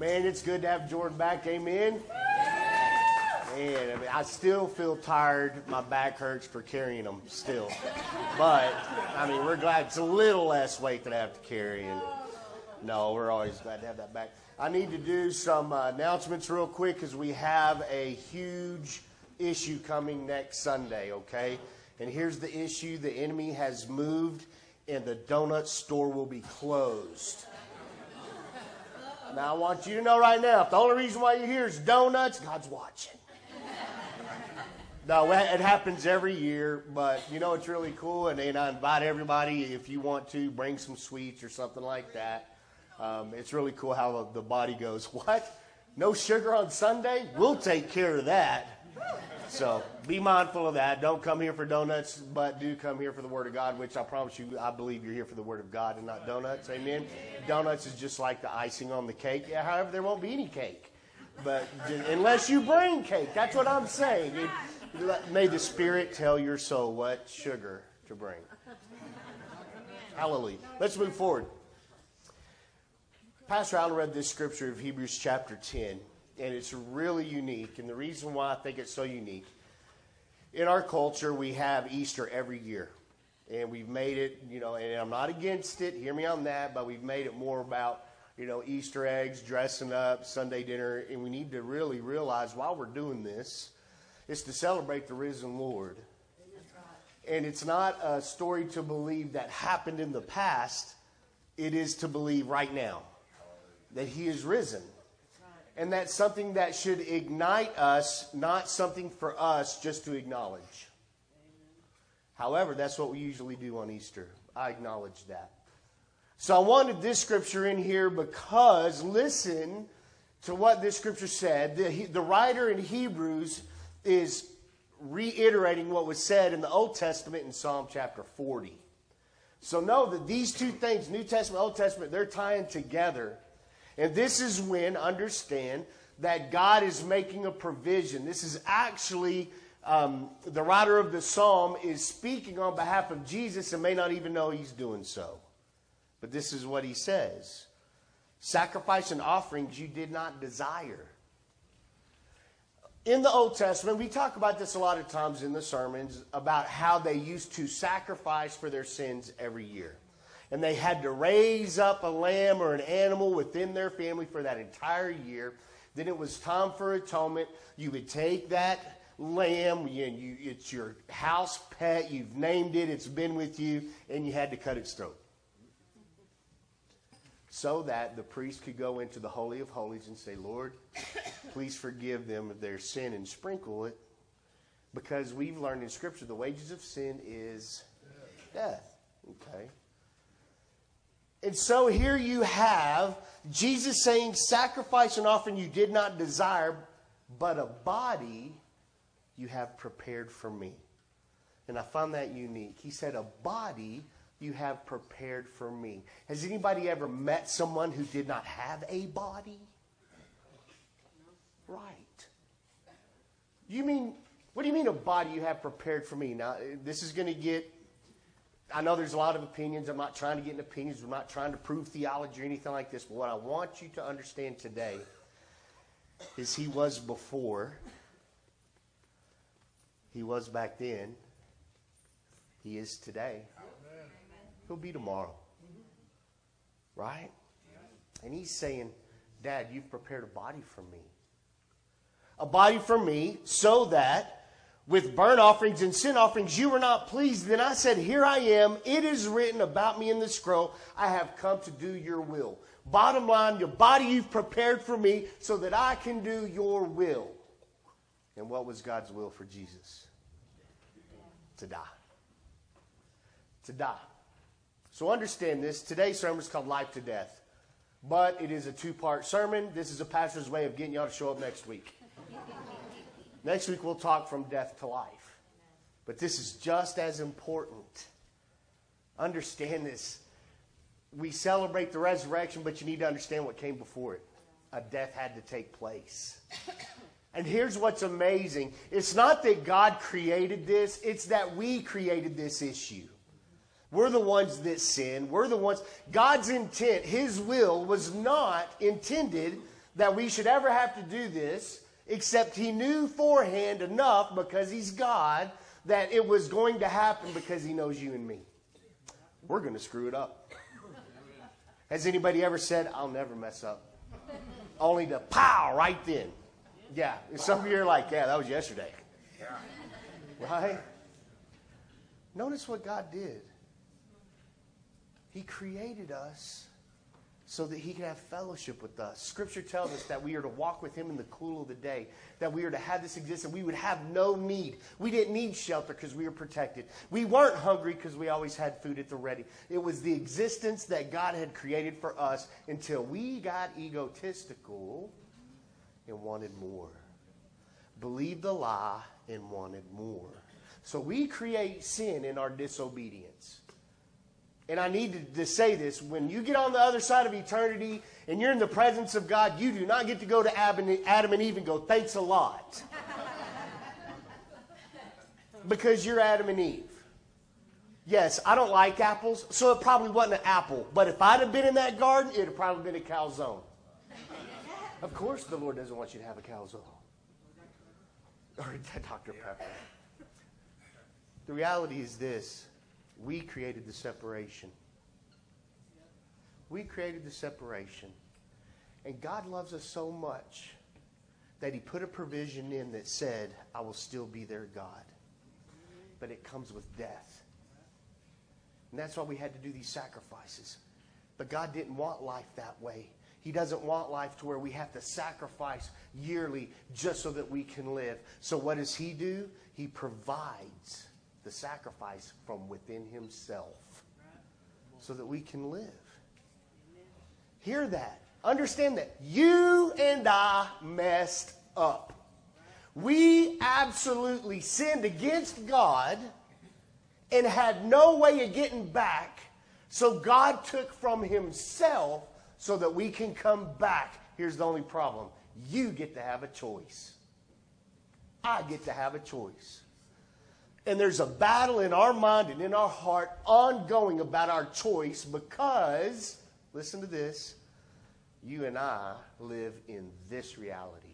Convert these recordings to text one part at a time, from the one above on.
Man, it's good to have Jordan back. Amen. Man, I still feel tired. My back hurts for carrying them still. But, we're glad it's a little less weight that I have to carry. And no, we're always glad to have that back. I need to do some announcements real quick because we have a huge issue coming next Sunday, okay? And here's the issue. The enemy has moved and the donut store will be closed. Now, I want you to know right now, if the only reason why you're here is donuts, God's watching. No, it happens every year, but it's really cool, and I invite everybody, if you want to, bring some sweets or something like that. It's really cool how the body goes, what? No sugar on Sunday? We'll take care of that. So be mindful of that. Don't come here for donuts, but do come here for the Word of God, which I promise you, I believe you're here for the Word of God and not donuts. Amen. Donuts is just like the icing on the cake. Yeah, however, there won't be any cake. But unless you bring cake, that's what I'm saying. May the Spirit tell your soul what sugar to bring. Hallelujah. Let's move forward. Pastor Allen read this scripture of Hebrews chapter 10. And it's really unique. And the reason why I think it's so unique, in our culture, we have Easter every year. And we've made it, and I'm not against it, hear me on that, but we've made it more about, Easter eggs, dressing up, Sunday dinner. And we need to really realize while we're doing this, it's to celebrate the risen Lord. And it's not a story to believe that happened in the past. It is to believe right now that He is risen. And that's something that should ignite us, not something for us just to acknowledge. However, that's what we usually do on Easter. I acknowledge that. So I wanted this scripture in here because listen to what this scripture said. The writer in Hebrews is reiterating what was said in the Old Testament in Psalm chapter 40. So know that these two things, New Testament, Old Testament, they're tying together. And this is when, understand, that God is making a provision. This is actually, the writer of the psalm is speaking on behalf of Jesus and may not even know he's doing so. But this is what he says. Sacrifice and offerings you did not desire. In the Old Testament, we talk about this a lot of times in the sermons, about how they used to sacrifice for their sins every year. And they had to raise up a lamb or an animal within their family for that entire year. Then it was time for atonement. You would take that lamb, it's your house pet, you've named it, it's been with you, and you had to cut its throat. So that the priest could go into the Holy of Holies and say, Lord, please forgive them of their sin and sprinkle it. Because we've learned in Scripture the wages of sin is death. Okay? And so here you have Jesus saying, sacrifice and offering you did not desire, but a body you have prepared for me. And I found that unique. He said, a body you have prepared for me. Has anybody ever met someone who did not have a body? Right. What do you mean a body you have prepared for me? Now, this is going to get, I know there's a lot of opinions. I'm not trying to get into opinions. I'm not trying to prove theology or anything like this. But what I want you to understand today is He was before. He was back then. He is today. Amen. He'll be tomorrow. Right? And He's saying, Dad, you've prepared a body for me. A body for me so that with burnt offerings and sin offerings, you were not pleased. Then I said, here I am. It is written about me in the scroll. I have come to do your will. Bottom line, your body you've prepared for me so that I can do your will. And what was God's will for Jesus? To die. To die. So understand this. Today's sermon is called Life to Death. But it is a two-part sermon. This is a pastor's way of getting y'all to show up next week. Next week we'll talk from death to life. But this is just as important. Understand this. We celebrate the resurrection, but you need to understand what came before it. A death had to take place. And here's what's amazing. It's not that God created this. It's that we created this issue. We're the ones that sin. We're the ones. God's intent, His will, was not intended that we should ever have to do this, except he knew forehand enough, because he's God, that it was going to happen because he knows you and me. We're going to screw it up. Has anybody ever said, I'll never mess up? Only to pow right then. Yeah. And some of you are like, yeah, that was yesterday. Right? Notice what God did. He created us so that he could have fellowship with us. Scripture tells us that we are to walk with him in the cool of the day, that we are to have this existence. We would have no need. We didn't need shelter because we were protected. We weren't hungry because we always had food at the ready. It was the existence that God had created for us until we got egotistical and wanted more. Believed the lie and wanted more. So we create sin in our disobedience. And I need to say this. When you get on the other side of eternity and you're in the presence of God, you do not get to go to Adam and Eve and go, thanks a lot. Because you're Adam and Eve. Yes, I don't like apples, so it probably wasn't an apple. But if I'd have been in that garden, it would have probably been a calzone. Of course the Lord doesn't want you to have a calzone. Or a Dr. Pepper. The reality is this. We created the separation. We created the separation. And God loves us so much that he put a provision in that said, I will still be their God. But it comes with death. And that's why we had to do these sacrifices. But God didn't want life that way. He doesn't want life to where we have to sacrifice yearly just so that we can live. So what does he do? He provides the sacrifice from within himself so that we can live. Hear that. Understand that. You and I messed up. We absolutely sinned against God and had no way of getting back. So God took from himself so that we can come back. Here's the only problem. You get to have a choice. I get to have a choice. And there's a battle in our mind and in our heart ongoing about our choice because, listen to this, you and I live in this reality.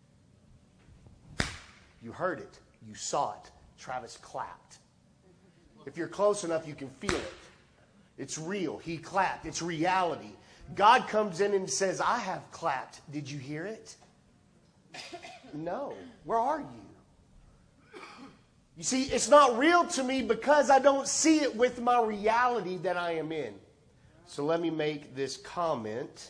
You heard it. You saw it. Travis clapped. If you're close enough, you can feel it. It's real. He clapped. It's reality. God comes in and says, I have clapped. Did you hear it? No. Where are you? You see, it's not real to me because I don't see it with my reality that I am in. So let me make this comment.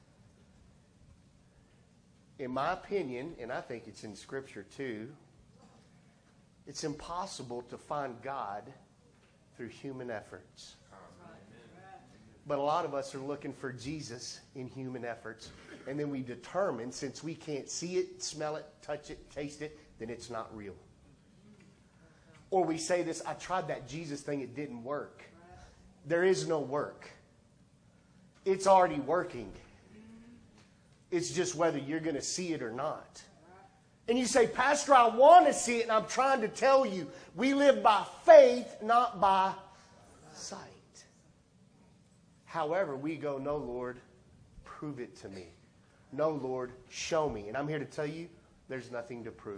In my opinion, and I think it's in Scripture too, it's impossible to find God through human efforts. But a lot of us are looking for Jesus in human efforts. And then we determine, since we can't see it, smell it, touch it, taste it, then it's not real. Or we say this, I tried that Jesus thing, it didn't work. There is no work. It's already working. It's just whether you're going to see it or not. And you say, Pastor, I want to see it, and I'm trying to tell you, we live by faith, not by sight. However, we go, no, Lord, prove it to me. No, Lord, show me. And I'm here to tell you, there's nothing to prove.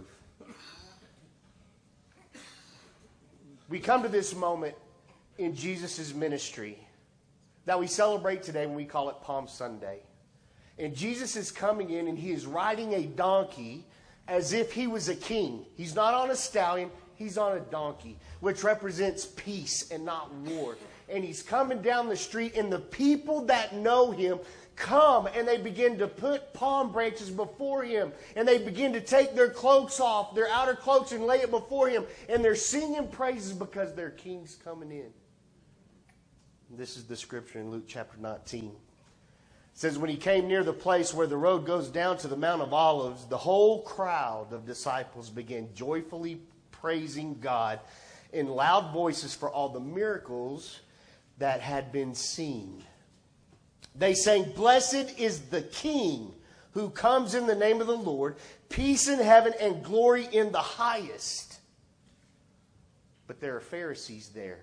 We come to this moment in Jesus' ministry that we celebrate today when we call it Palm Sunday. And Jesus is coming in and he is riding a donkey as if he was a king. He's not on a stallion, he's on a donkey, which represents peace and not war. And he's coming down the street and the people that know him come and they begin to put palm branches before him. And they begin to take their cloaks off, their outer cloaks, and lay it before him. And they're singing praises because their king's coming in. And this is the scripture in Luke chapter 19. It says, when he came near the place where the road goes down to the Mount of Olives, the whole crowd of disciples began joyfully praising God in loud voices for all the miracles that had been seen. They sang, blessed is the King who comes in the name of the Lord, peace in heaven and glory in the highest. But there are Pharisees there.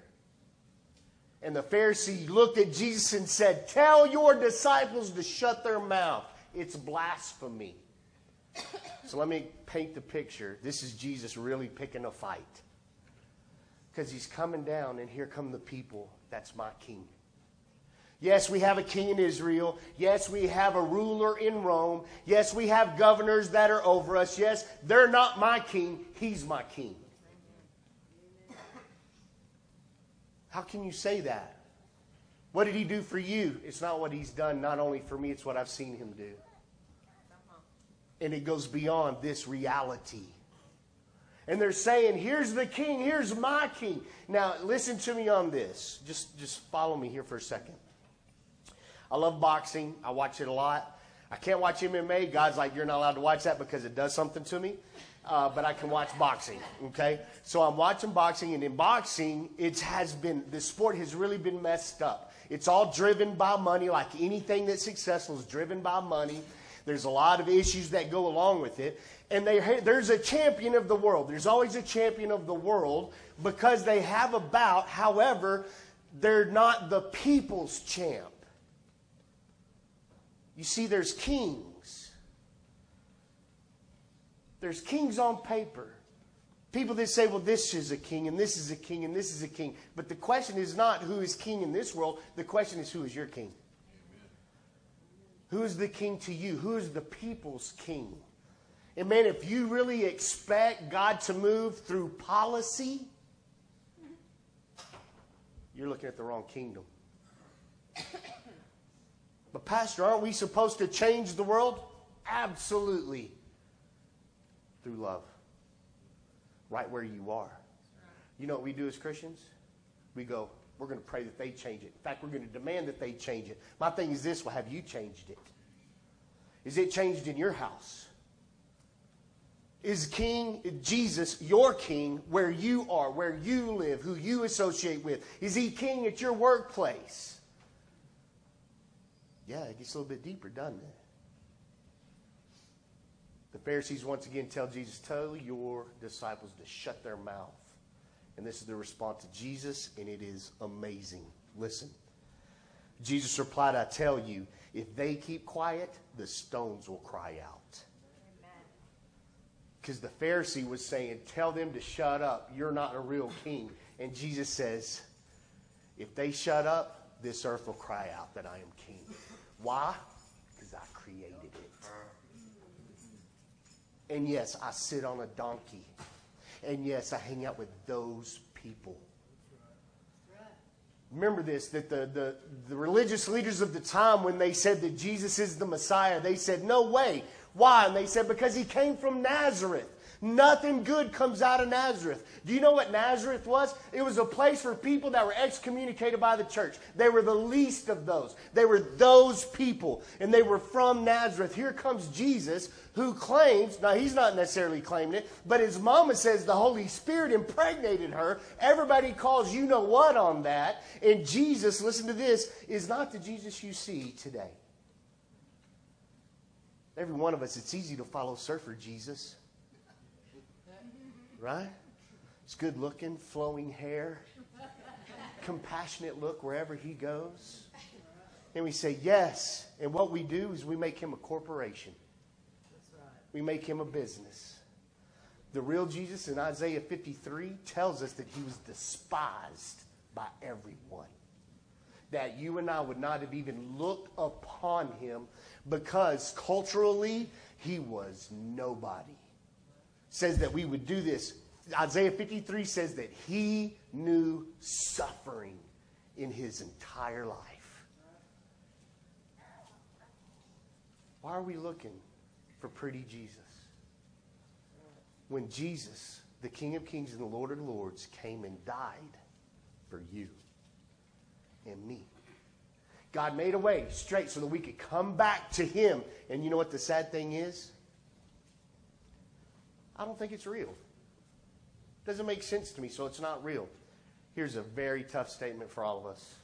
And the Pharisee looked at Jesus and said, tell your disciples to shut their mouth. It's blasphemy. So let me paint the picture. This is Jesus really picking a fight. Because he's coming down, and here come the people. That's my king. Yes, we have a king in Israel. Yes, we have a ruler in Rome. Yes, we have governors that are over us. Yes, they're not my king. He's my king. How can you say that? What did he do for you? It's not what he's done, not only for me, it's what I've seen him do. And it goes beyond this reality. And they're saying, here's the king, here's my king. Now, listen to me on this. Just follow me here for a second. I love boxing. I watch it a lot. I can't watch MMA. God's like, you're not allowed to watch that because it does something to me. But I can watch boxing, okay? So I'm watching boxing, and in boxing, the sport has really been messed up. It's all driven by money, like anything that's successful is driven by money. There's a lot of issues that go along with it. And there's a champion of the world. There's always a champion of the world because they have a bout. However, they're not the people's champ. You see, there's kings. There's kings on paper. People that say, well, this is a king, and this is a king, and this is a king. But the question is not who is king in this world. The question is, who is your king? Who is the king to you? Who is the people's king? And man, if you really expect God to move through policy, you're looking at the wrong kingdom. But Pastor, aren't we supposed to change the world? Absolutely. Through love. Right where you are. You know what we do as Christians? We go, we're going to pray that they change it. In fact, we're going to demand that they change it. My thing is this, well, have you changed it? Is it changed in your house? Is King Jesus your king where you are, where you live, who you associate with? Is he king at your workplace? Yeah, it gets a little bit deeper, doesn't it? The Pharisees once again tell Jesus, tell your disciples to shut their mouth. And this is the response to Jesus, and it is amazing. Listen. Jesus replied, I tell you, if they keep quiet, the stones will cry out. Because the Pharisee was saying, tell them to shut up. You're not a real king. And Jesus says, if they shut up, this earth will cry out that I am king. Why? Because I created it. And yes, I sit on a donkey. And yes, I hang out with those people. Remember this, that the religious leaders of the time, when they said that Jesus is the Messiah, they said, no way. Why? And they said, because he came from Nazareth. Nothing good comes out of Nazareth. Do you know what Nazareth was? It was a place for people that were excommunicated by the church. They were the least of those. They were those people. And they were from Nazareth. Here comes Jesus, who claims, now he's not necessarily claiming it, but his mama says the Holy Spirit impregnated her. Everybody calls you know what on that. And Jesus, listen to this, is not the Jesus you see today. Every one of us, it's easy to follow Surfer Jesus. Right? It's good looking, flowing hair, compassionate look wherever he goes. And we say yes. And what we do is we make him a corporation. We make him a business. The real Jesus in Isaiah 53 tells us that he was despised by everyone. That you and I would not have even looked upon him because culturally he was nobody. Says that we would do this. Isaiah 53 says that he knew suffering in his entire life. Why are we looking for pretty Jesus? When Jesus, the King of Kings and the Lord of Lords, came and died for you and me. God made a way straight so that we could come back to him. And you know what the sad thing is? I don't think it's real. Doesn't make sense to me, so it's not real. Here's a very tough statement for all of us.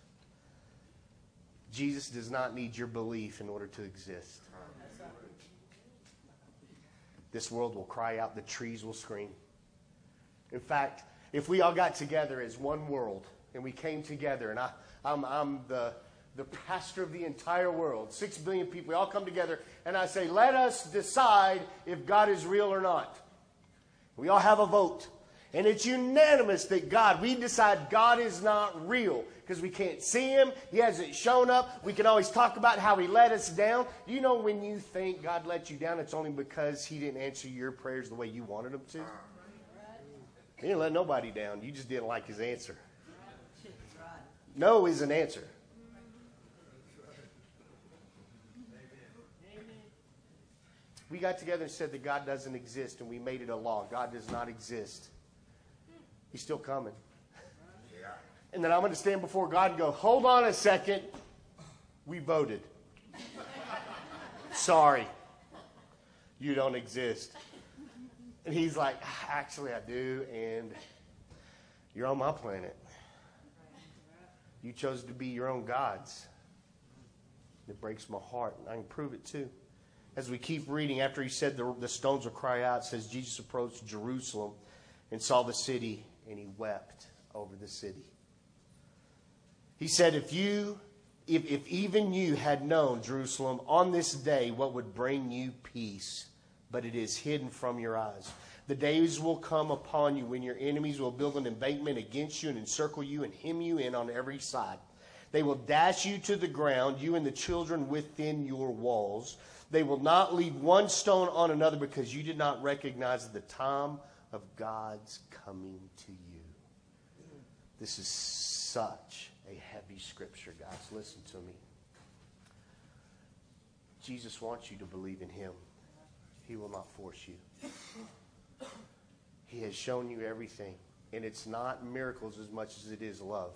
Jesus does not need your belief in order to exist. This world will cry out, the trees will scream. In fact, if we all got together as one world and we came together, and I'm the the pastor of the entire world, 6 billion people, we all come together, and I say, let us decide if God is real or not. We all have a vote. And it's unanimous that we decide God is not real because we can't see him. He hasn't shown up. We can always talk about how he let us down. You know, when you think God let you down, it's only because he didn't answer your prayers the way you wanted him to. He didn't let nobody down. You just didn't like his answer. No is an answer. We got together and said that God doesn't exist, and we made it a law. God does not exist. He's still coming. And then I'm going to stand before God and go, hold on a second. We voted. Sorry. You don't exist. And he's like, actually I do, and you're on my planet. You chose to be your own gods. It breaks my heart, and I can prove it too. As we keep reading, after he said the stones will cry out, it says Jesus approached Jerusalem and saw the city, and he wept over the city. He said, if even you had known, Jerusalem, on this day what would bring you peace, but it is hidden from your eyes. The days will come upon you when your enemies will build an embankment against you and encircle you and hem you in on every side. They will dash you to the ground, you and the children within your walls. They will not leave one stone on another because you did not recognize the time of God's coming to you. This is such a heavy scripture, guys. Listen to me. Jesus wants you to believe in him. He will not force you. He has shown you everything. And it's not miracles as much as it is love.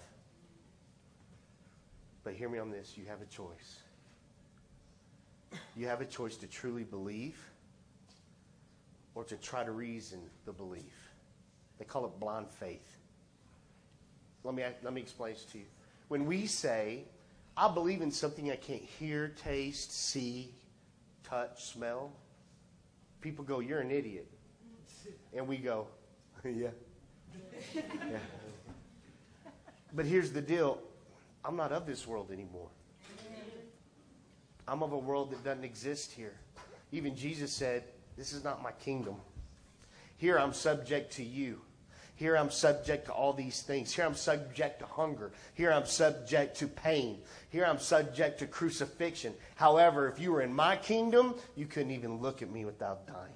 But hear me on this. You have a choice. You have a choice to truly believe or to try to reason the belief. They call it blind faith. Let me explain this to you. When we say, I believe in something I can't hear, taste, see, touch, smell, people go, you're an idiot. And we go, yeah. But here's the deal. I'm not of this world anymore. I'm of a world that doesn't exist here. Even Jesus said, this is not my kingdom. Here I'm subject to you. Here I'm subject to all these things. Here I'm subject to hunger. Here I'm subject to pain. Here I'm subject to crucifixion. However, if you were in my kingdom, you couldn't even look at me without dying.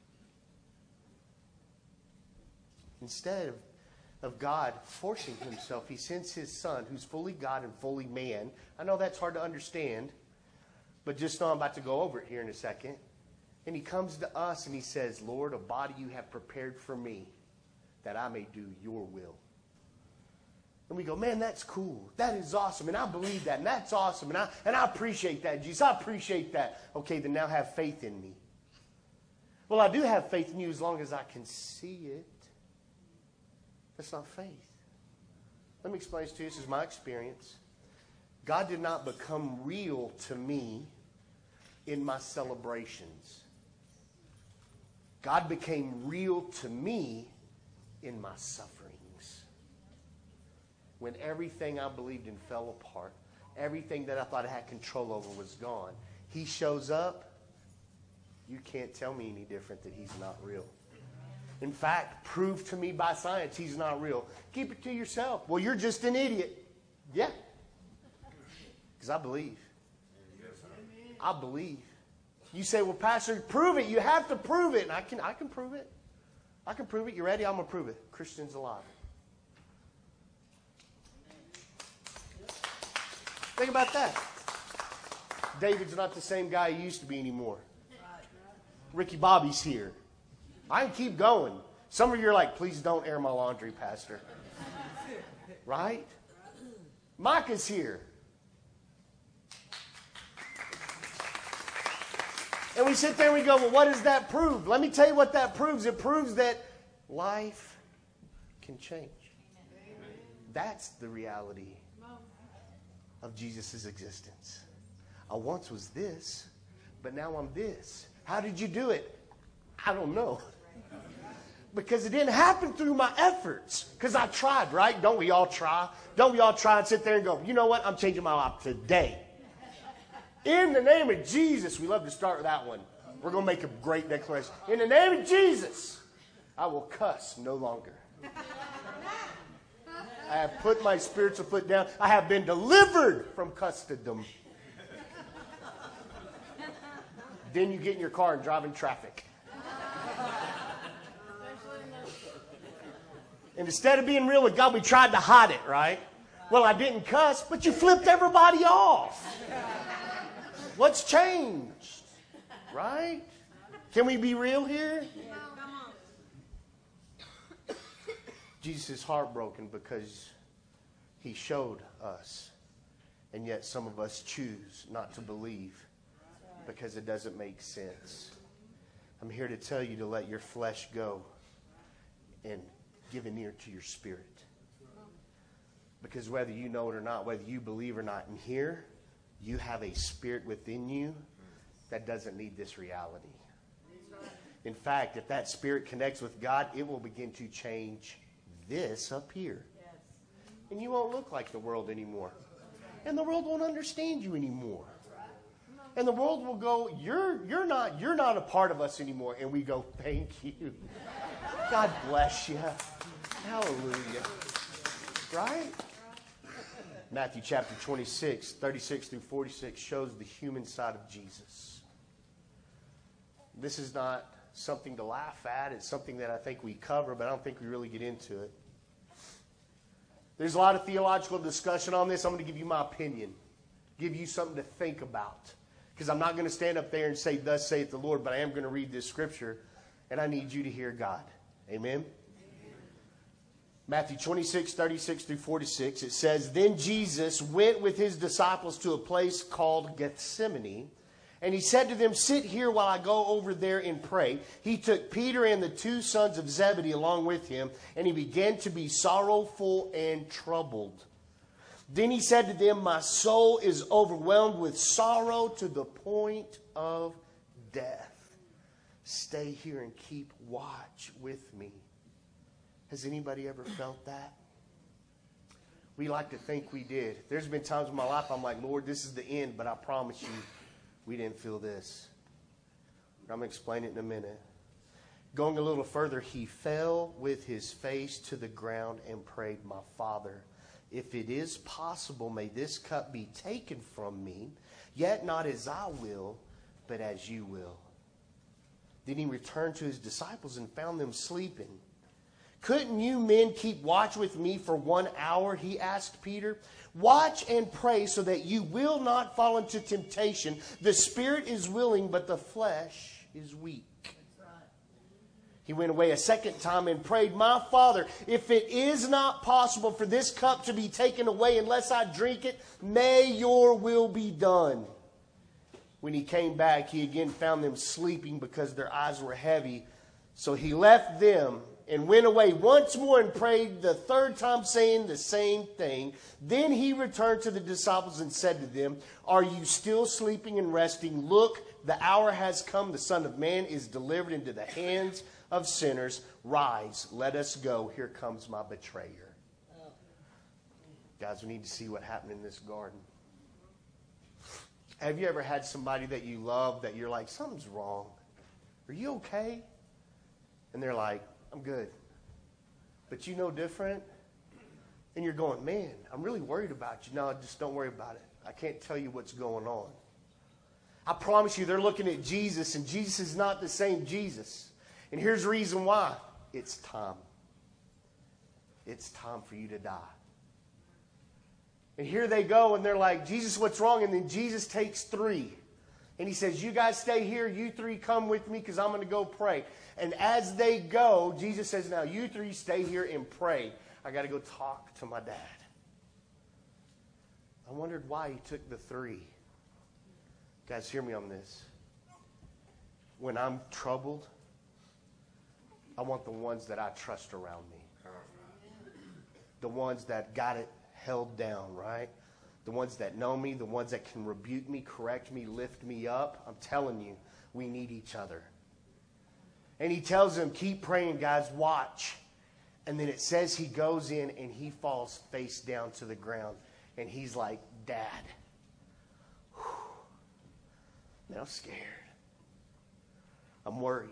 Instead of God forcing himself, he sends his son, who's fully God and fully man. I know that's hard to understand, but just know I'm about to go over it here in a second. And he comes to us and he says, Lord, a body you have prepared for me, that I may do your will. And we go, man, that's cool. That is awesome. And I believe that. And that's awesome. And I appreciate that, Jesus. I appreciate that. Okay, then now have faith in me. Well, I do have faith in you as long as I can see it. That's not faith. Let me explain this to you. This is my experience. God did not become real to me in my celebrations. God became real to me in my sufferings. When everything I believed in fell apart, everything that I thought I had control over was gone. He shows up. You can't tell me any different that he's not real. In fact, prove to me by science he's not real. Keep it to yourself. Well, you're just an idiot. Yeah. Because I believe. I believe. You say, well, Pastor, prove it. You have to prove it. And I can prove it. I can prove it. You ready? I'm going to prove it. Christian's alive. Think about that. David's not the same guy he used to be anymore. Ricky Bobby's here. I can keep going. Some of you are like, please don't air my laundry, Pastor. Right? Micah's here. And we sit there and we go, well, what does that prove? Let me tell you what that proves. It proves that life can change. That's the reality of Jesus' existence. I once was this, but now I'm this. How did you do it? I don't know. Because it didn't happen through my efforts. Because I tried, right? Don't we all try? Don't we all try and sit there and go, you know what? I'm changing my life today. In the name of Jesus. We love to start with that one. We're going to make a great declaration. In the name of Jesus, I will cuss no longer. I have put my spiritual foot down. I have been delivered from custodom. Then you get in your car and drive in traffic. And instead of being real with God, we tried to hide it, right? Well, I didn't cuss, but you flipped everybody off. What's changed? Right? Can we be real here? Jesus is heartbroken because he showed us. And yet some of us choose not to believe because it doesn't make sense. I'm here to tell you to let your flesh go and give an ear to your spirit. Because whether you know it or not, whether you believe or not, in here, you have a spirit within you that doesn't need this reality. In fact, if that spirit connects with God, it will begin to change this up here. And you won't look like the world anymore. And the world won't understand you anymore. And the world will go, you're not a part of us anymore. And we go, thank you. God bless you. Hallelujah. Right? Matthew chapter 26, 36 through 46 shows the human side of Jesus. This is not something to laugh at. It's something that I think we cover, but I don't think we really get into it. There's a lot of theological discussion on this. I'm going to give you my opinion. Give you something to think about. Because I'm not going to stand up there and say, thus saith the Lord, but I am going to read this scripture, and I need you to hear God. Amen? Matthew 26, 36 through 46, it says, Then Jesus went with his disciples to a place called Gethsemane, and he said to them, Sit here while I go over there and pray. He took Peter and the two sons of Zebedee along with him, and he began to be sorrowful and troubled. Then he said to them, My soul is overwhelmed with sorrow to the point of death. Stay here and keep watch with me. Has anybody ever felt that? We like to think we did. There's been times in my life I'm like, Lord, this is the end, but I promise you, we didn't feel this. I'm going to explain it in a minute. Going a little further, he fell with his face to the ground and prayed, My Father, if it is possible, may this cup be taken from me, yet not as I will, but as you will. Then he returned to his disciples and found them sleeping. Couldn't you men keep watch with me for 1 hour? He asked Peter. Watch and pray so that you will not fall into temptation. The spirit is willing, but the flesh is weak. He went away a second time and prayed, My Father, if it is not possible for this cup to be taken away unless I drink it, may your will be done. When he came back, he again found them sleeping because their eyes were heavy. So he left them and went away once more and prayed the third time, saying the same thing. Then he returned to the disciples and said to them, Are you still sleeping and resting? Look, the hour has come. The Son of Man is delivered into the hands of sinners. Rise, let us go. Here comes my betrayer. Guys, we need to see what happened in this garden. Have you ever had somebody that you love that you're like, something's wrong? Are you okay? And they're like, I'm good. But you know different? And you're going, man, I'm really worried about you. No, just don't worry about it. I can't tell you what's going on. I promise you, they're looking at Jesus, and Jesus is not the same Jesus. And here's the reason why. It's time. It's time for you to die. And here they go, and they're like, Jesus, what's wrong? And then Jesus takes 3. And he says, you guys stay here. You 3 come with me because I'm going to go pray. And as they go, Jesus says, now you 3 stay here and pray. I got to go talk to my dad. I wondered why he took the 3. Guys, hear me on this. When I'm troubled, I want the ones that I trust around me. The ones that got it held down, right? The ones that know me, the ones that can rebuke me, correct me, lift me up. I'm telling you, we need each other. And he tells them, keep praying, guys, watch. And then it says he goes in and he falls face down to the ground. And he's like, Dad. Whew. Man, I'm scared. I'm worried.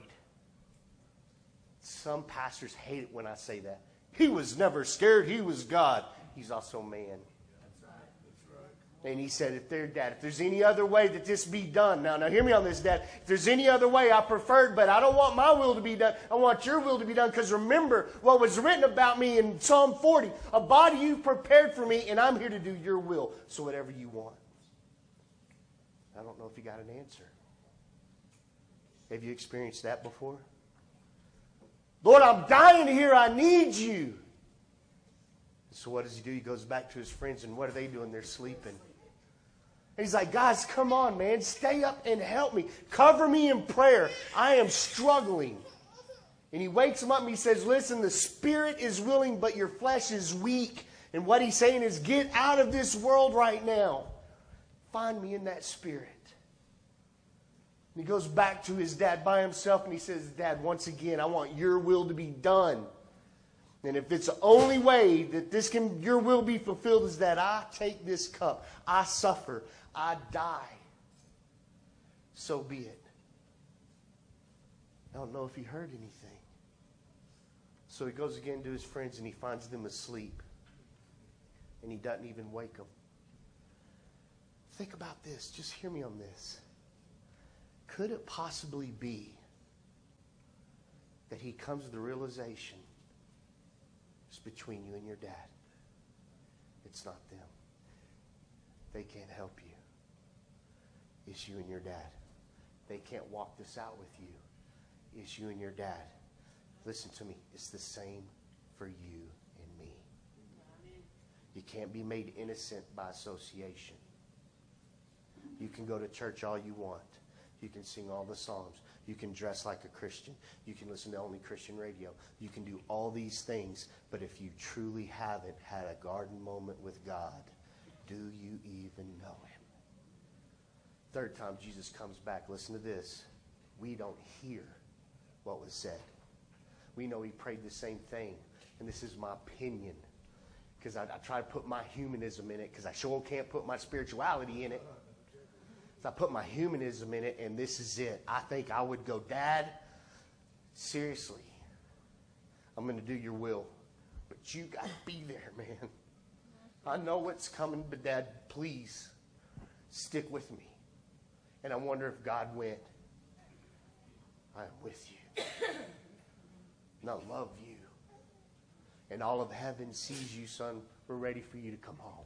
Some pastors hate it when I say that. He was never scared. He was God. He's also man. And he said, if there's any other way that this be done. Now hear me on this, Dad. If there's any other way, I prefer it, but I don't want my will to be done. I want your will to be done. Because remember what was written about me in Psalm 40. A body you prepared for me, and I'm here to do your will. So whatever you want. I don't know if you got an answer. Have you experienced that before? Lord, I'm dying here. I need you. So what does he do? He goes back to his friends, and what are they doing? They're sleeping. And he's like, guys, come on, man. Stay up and help me. Cover me in prayer. I am struggling. And he wakes them up and he says, listen, the spirit is willing, but your flesh is weak. And what he's saying is, get out of this world right now. Find me in that spirit. And he goes back to his dad by himself and he says, Dad, once again, I want your will to be done. And if it's the only way that your will be fulfilled is that I take this cup, I suffer, I die, so be it. I don't know if he heard anything. So he goes again to his friends and he finds them asleep. And he doesn't even wake them. Think about this. Just hear me on this. Could it possibly be that he comes to the realization it's between you and your dad? It's not them. They can't help you. It's you and your dad. They can't walk this out with you. It's you and your dad. Listen to me. It's the same for you and me. You can't be made innocent by association. You can go to church all you want. You can sing all the songs. You can dress like a Christian. You can listen to only Christian radio. You can do all these things. But if you truly haven't had a garden moment with God, do you even know him? Third time Jesus comes back, listen to this. We don't hear what was said. We know he prayed the same thing. And this is my opinion. Because I try to put my humanism in it. Because I sure can't put my spirituality in it. I put my humanism in it, and this is it. I think I would go, Dad, seriously, I'm going to do your will. But you got to be there, man. I know what's coming, but Dad, please stick with me. And I wonder if God went, I am with you. And I love you. And all of heaven sees you, son. We're ready for you to come home.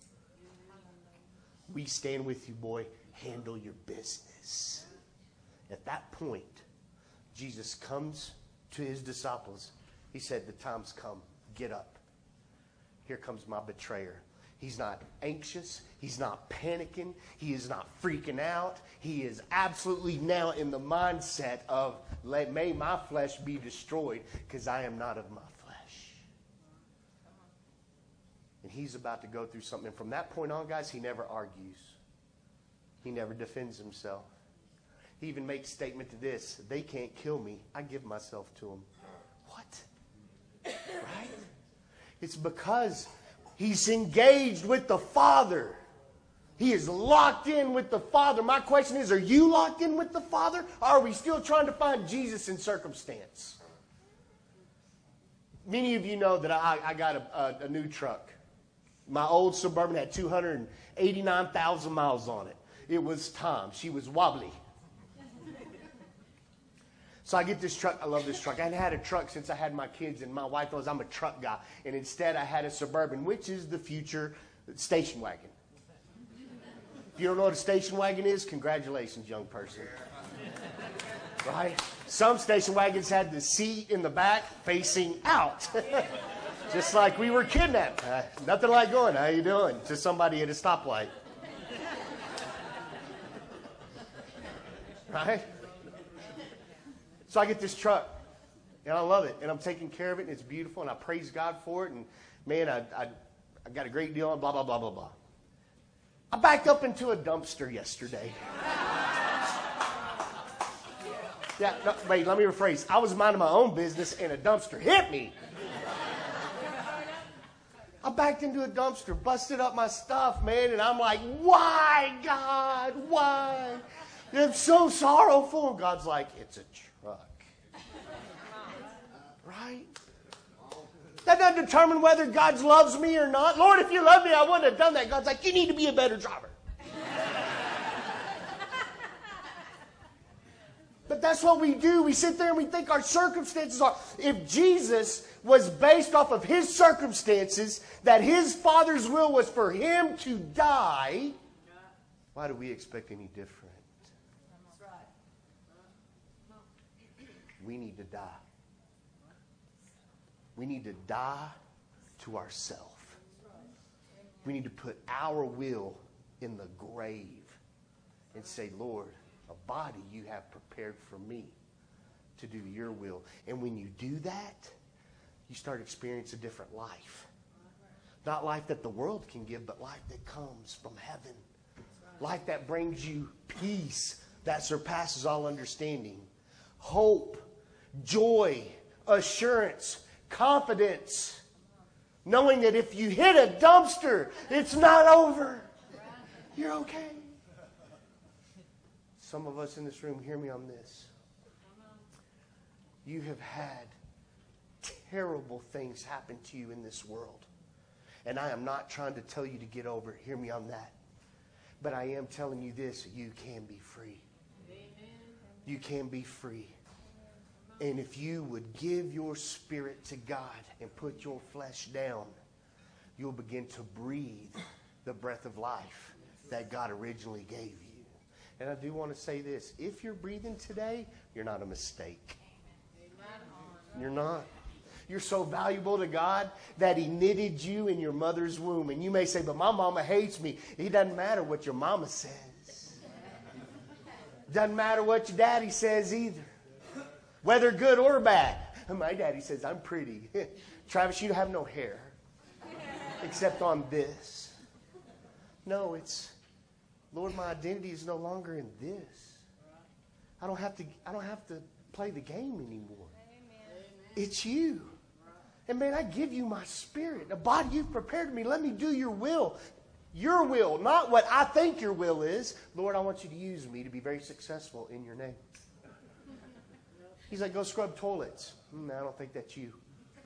We stand with you, boy. Handle your business. At that point, Jesus comes to his disciples. He said, the time's come. Get up. Here comes my betrayer. He's not anxious. He's not panicking. He is not freaking out. He is absolutely now in the mindset of, may my flesh be destroyed because I am not of my flesh. And he's about to go through something. And from that point on, guys, he never argues. He never defends himself. He even makes statement to this. They can't kill me. I give myself to them. What? Right? It's because he's engaged with the Father. He is locked in with the Father. My question is, are you locked in with the Father? Or are we still trying to find Jesus in circumstance? Many of you know that I got a new truck. My old Suburban had 289,000 miles on it. It was Tom. She was wobbly. So I get this truck. I love this truck. I hadn't had a truck since I had my kids, and my wife knows I'm a truck guy. And instead I had a Suburban, which is the future station wagon. If you don't know what a station wagon is, congratulations, young person. Right? Some station wagons had the seat in the back facing out. Just like we were kidnapped. Nothing like going, how you doing? To somebody at a stoplight. Right? So I get this truck, and I love it, and I'm taking care of it, and it's beautiful, and I praise God for it, and man, I got a great deal on blah, blah, blah, blah, blah. I backed up into a dumpster yesterday. Yeah, no, wait, let me rephrase. I was minding my own business and a dumpster hit me. I backed into a dumpster, busted up my stuff, man, and I'm like, why, God? Why? I'm so sorrowful. And God's like, it's a truck. Right? That doesn't determine whether God loves me or not. Lord, if you love me, I wouldn't have done that. God's like, you need to be a better driver. But that's what we do. We sit there and we think our circumstances are. If Jesus was based off of his circumstances, that his Father's will was for him to die, why do we expect any different? We need to die. We need to die to ourselves. We need to put our will in the grave and say, Lord, a body you have prepared for me to do your will. And when you do that, you start experiencing a different life. Not life that the world can give, but life that comes from heaven. Life that brings you peace that surpasses all understanding. Hope, joy, assurance, confidence. Knowing that if you hit a dumpster, it's not over. You're okay. Some of us in this room, hear me on this. You have had terrible things happen to you in this world. And I am not trying to tell you to get over it. Hear me on that. But I am telling you this, you can be free. You can be free. And if you would give your spirit to God and put your flesh down, you'll begin to breathe the breath of life that God originally gave you. And I do want to say this. If you're breathing today, you're not a mistake. You're not. You're so valuable to God that he knitted you in your mother's womb. And you may say, but my mama hates me. It doesn't matter what your mama says. Doesn't matter what your daddy says either. Whether good or bad. My daddy says, I'm pretty. Travis, you have no hair. Except on this. No, it's, Lord, my identity is no longer in this. I don't have to play the game anymore. It's you. And man, I give you my spirit. A body you've prepared me. Let me do your will. Your will, not what I think your will is. Lord, I want you to use me to be very successful in your name. He's like, go scrub toilets. I don't think that's you.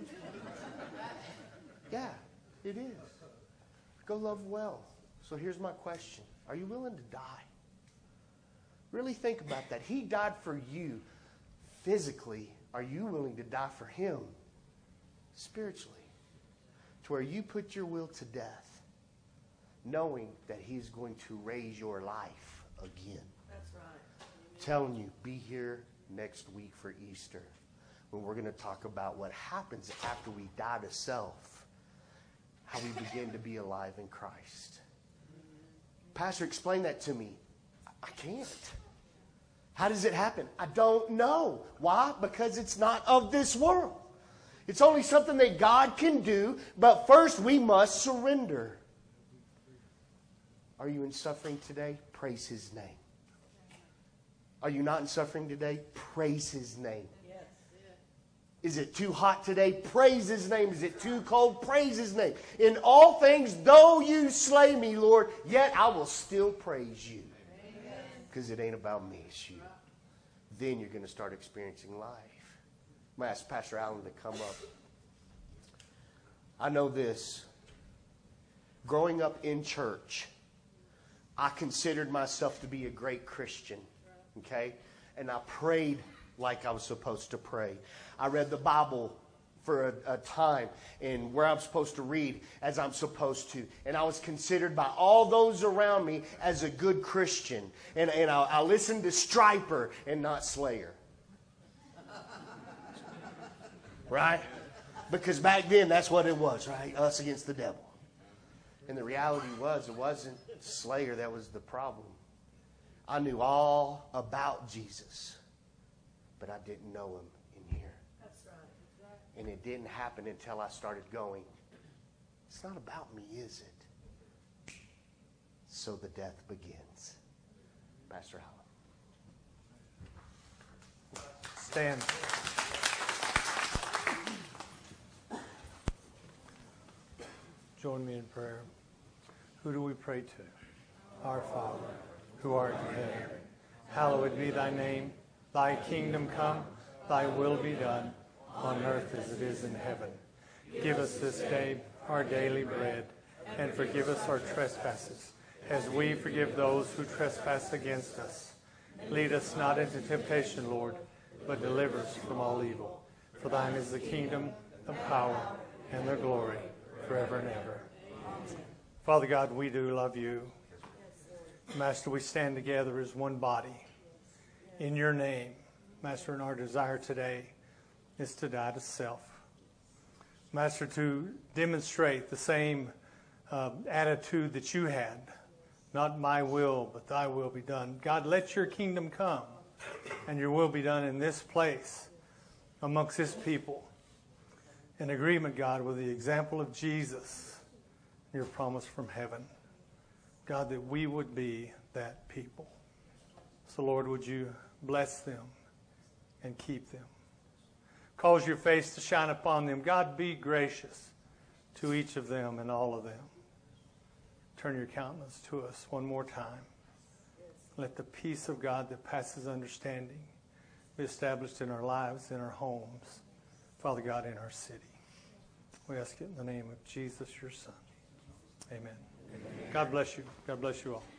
Yeah, it is. Go love well. So here's my question. Are you willing to die? Really think about that. He died for you physically. Are you willing to die for him spiritually? To where you put your will to death, knowing that he's going to raise your life again. That's right. Telling you, be here next week for Easter, when we're going to talk about what happens after we die to self, how we begin to be alive in Christ. Pastor, explain that to me. I can't. How does it happen? I don't know. Why? Because it's not of this world. It's only something that God can do, but first we must surrender. Are you in suffering today? Praise his name. Are you not in suffering today? Praise his name. Yes. Is it too hot today? Praise his name. Is it too cold? Praise his name. In all things, though you slay me, Lord, yet I will still praise you. Because it ain't about me, it's you. Then you're going to start experiencing life. I'm going to ask Pastor Allen to come up. I know this. Growing up in church, I considered myself to be a great Christian. Okay? And I prayed like I was supposed to pray. I read the Bible for a time and where I'm supposed to read as I'm supposed to. And I was considered by all those around me as a good Christian. And I listened to Stryper and not Slayer. Right? Because back then that's what it was, right? Us against the devil. And the reality was, it wasn't Slayer that was the problem. I knew all about Jesus, but I didn't know him in here. That's right. And it didn't happen until I started going, it's not about me, is it? So the death begins. Pastor Allen. stand. Join me in prayer. Who do we pray to? Our Father, who art in heaven, hallowed be thy name. Thy kingdom come, thy will be done, on earth as it is in heaven. Give us this day our daily bread, and forgive us our trespasses, as we forgive those who trespass against us. Lead us not into temptation, Lord, but deliver us from all evil. For thine is the kingdom, the power, and the glory, forever and ever. Father God, we do love you. Master, we stand together as one body in your name. Master, and our desire today is to die to self. Master, to demonstrate the same attitude that you had. Not my will, but thy will be done. God, let your kingdom come, and your will be done in this place, amongst this people. In agreement, God, with the example of Jesus, your promise from heaven. God, that we would be that people. So, Lord, would you bless them and keep them. Cause your face to shine upon them. God, be gracious to each of them and all of them. Turn your countenance to us one more time. Let the peace of God that passes understanding be established in our lives, in our homes, Father God, in our city. We ask it in the name of Jesus, your Son. Amen. Amen. God bless you. God bless you all.